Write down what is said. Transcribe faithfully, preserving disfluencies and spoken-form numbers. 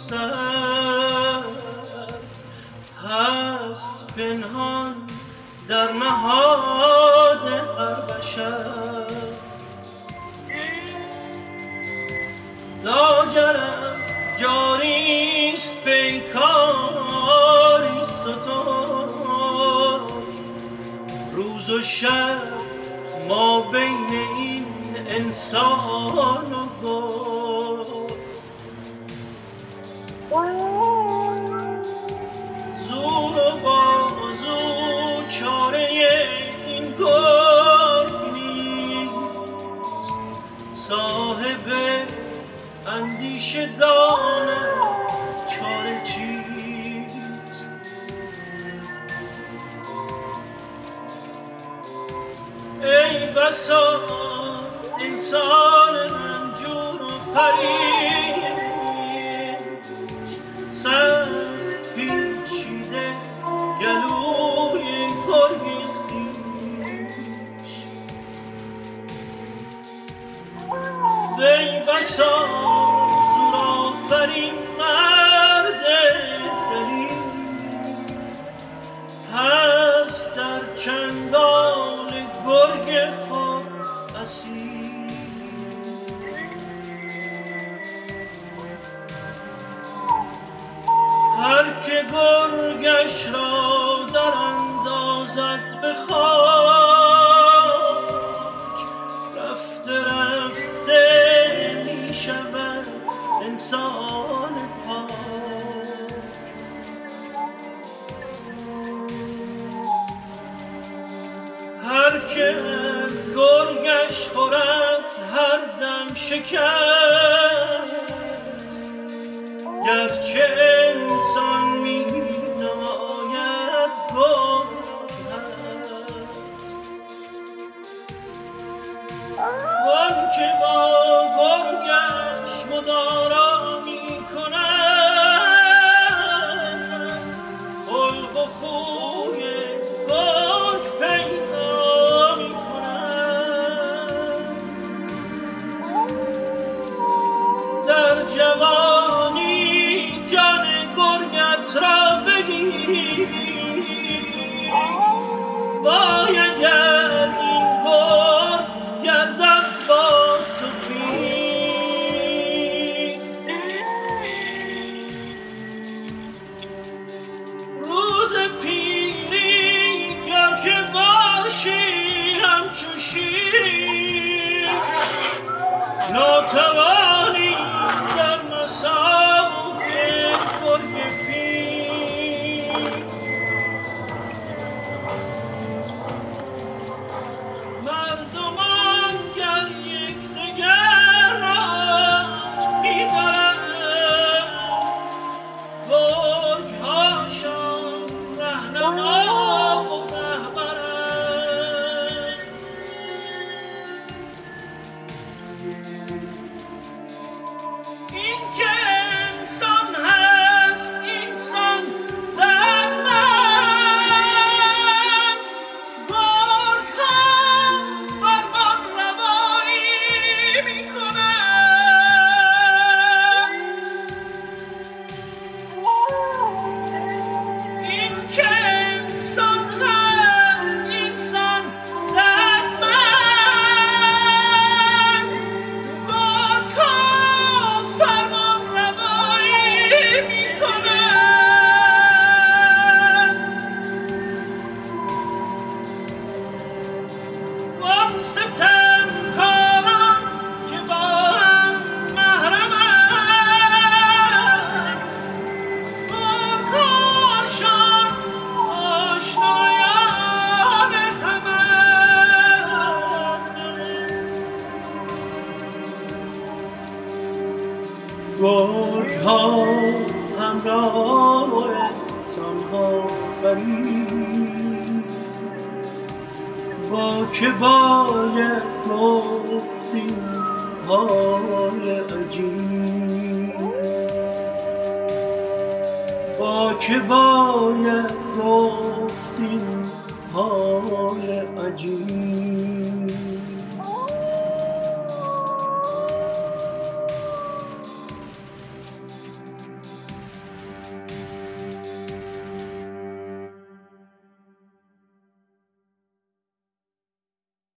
سر هست پنهان در نهاد هر بشر. لاجرم جاریست پیکاری ستان، روز و شب ما بین این انسان و گل. زور و بازو چاره این گرگ نیست، صاحب اندیشه دانم چاره چیست. ای بسا انسان رنجور و پریش، سخت پیچیده گلوی گرگ خویش. ای بسا زورآفرین مرد دلیر، هست در چنگال گرگ خود اسیر. هر که گرگش را در اندازد به خاک، رفته رفته می شود انسان پاک. هر که از گرگش خورد هر دم شکست، گرچه انسان می نماید گرگ هست. وان که با گرگش مدارا می کند، خلق و خوی گرگ پیدا می کند. در جوانی جان گرگت را بگیری، وای اگر این گرگ گردد با تو پیر. روز پیری گر که باشی همچو شیر، ناتوانی در مصاف گرگ پیر. مردمان گر یکدیگر را می‌دارند، گرگ‌هاشان رهنما و رهبرند. این که انسان هست انسان در من، گرگ‌ها فرمان روایی می‌کنند. این که انسان هست انسان در من، گرگ‌ها فرمان روایی می‌کنند. وان ستمکاران که با هم محرمند، گرگ‌هاشان آشنایان همند. گرگ‌ها همراه انسان‌ها برید، با که باید گفت این حال عجیب، با که باید گفت این حال عجیب.